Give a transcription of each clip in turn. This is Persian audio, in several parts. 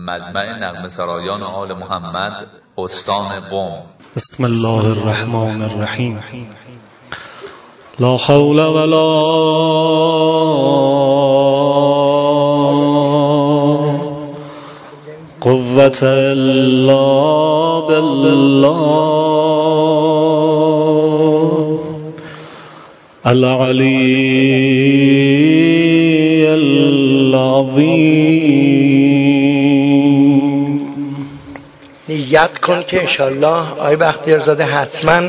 مجمع نغمه سرایان آل محمد استان قم. بسم الله الرحمن الرحیم. لا حول ولا قوة الا بالله العلی العظیم. نیت کن که انشالله آقای بختیارزاده حتما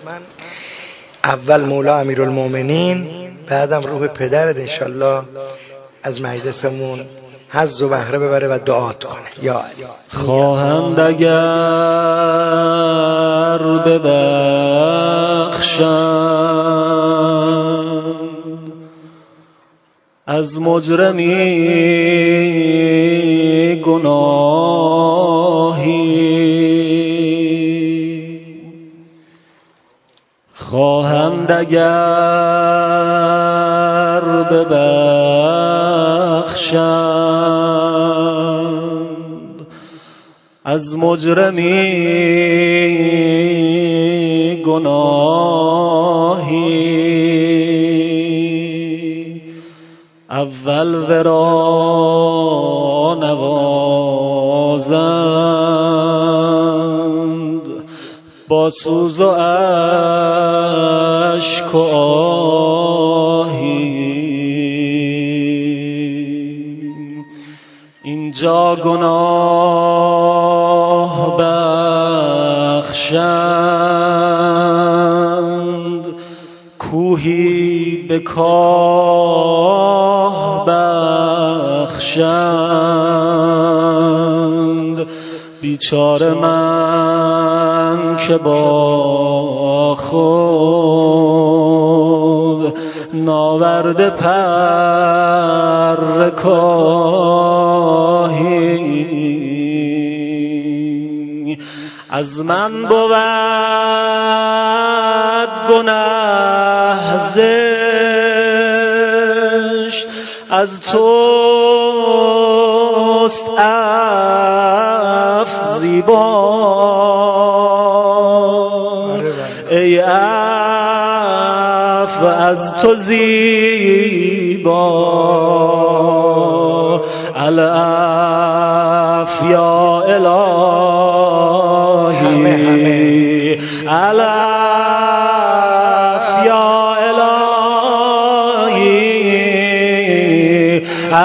اول مولا امیرالمومنین بعدم روح پدرت انشالله از مجلسمون حظ و بهره ببره و دعات کنه. یا علی. خواهند اگر ببخشند از مجرمی گناهی، خواهند اگر ببخشند از مجرمی گناهی، اول ورا نوازند با سوز و اشک و آهی. اینجا گناه بخشند، کوهی به کاه بخشند، بیچاره من که با خود ناورده پر کاهی. از من بود گناه زشت، از توست عفو زیبا. ای عفو از تو زیبا، العفو یا الهی، العفو یا الهی،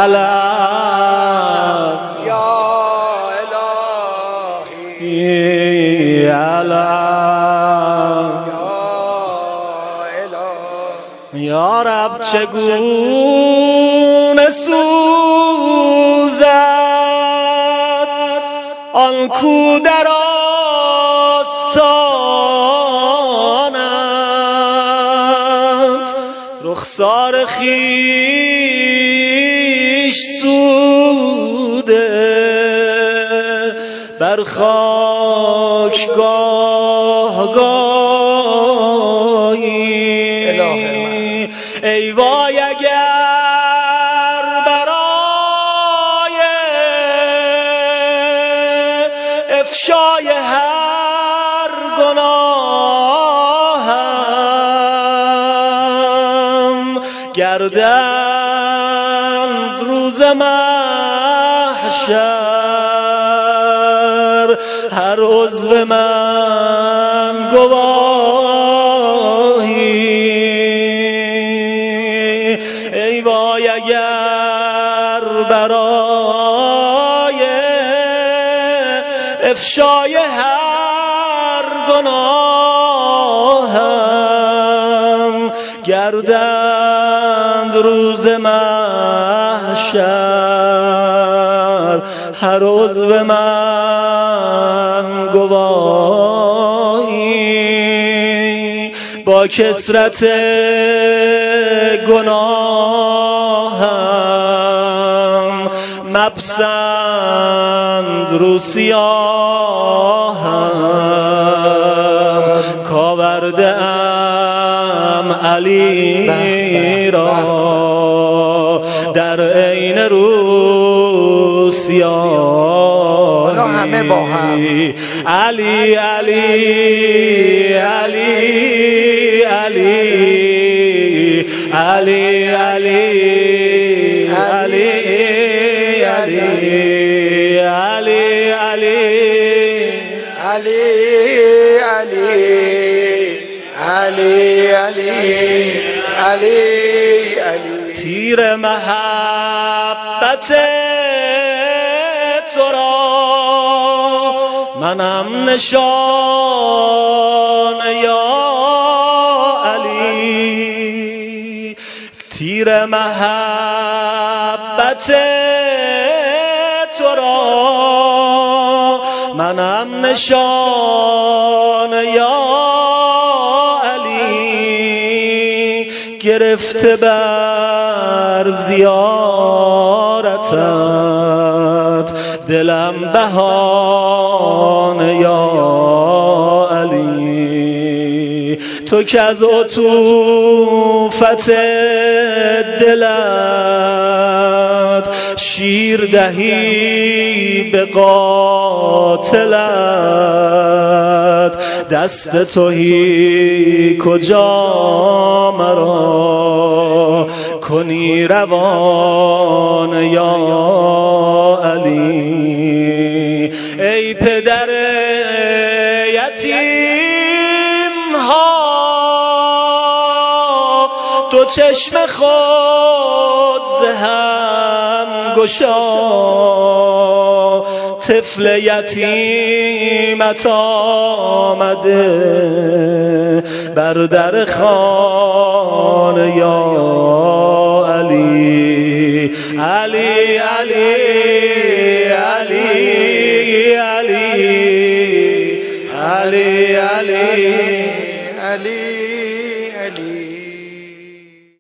العفو یا الهی، یا رب چگونه سوزد آن کو در آستانت، رخسار خویش سوده بر خاک گاه گاهی. ای وای اگر برای افشای هر گناهم گردند روز محشر هر عضو من گواهی. ای وای اگر برای افشای هر گناهم گردند روز محشر هر عضو من گواهی. با کثرت گناهم مپسند رو سیاهم، کاورده ام علی را در عین رو سیاه. همه با هم علی علی علی علی علی علی علی علی علی علی علی علی علی علی علی علی تیر محبت تو را منم نشان یا علی تیر محبت تو را منم نشان یا علی گرفته بر زیارتت دلم بهانه یا علی تو که از عطوفت دلت شیر دهی به قاتلت دست توهی کجا مرا کنی روان یا علی ای پدر یتیم ها دو چشم خود ز هم گشا طفل یتیمت آمده بر در خانه یا علی علی علی علی علی علی علی علی علی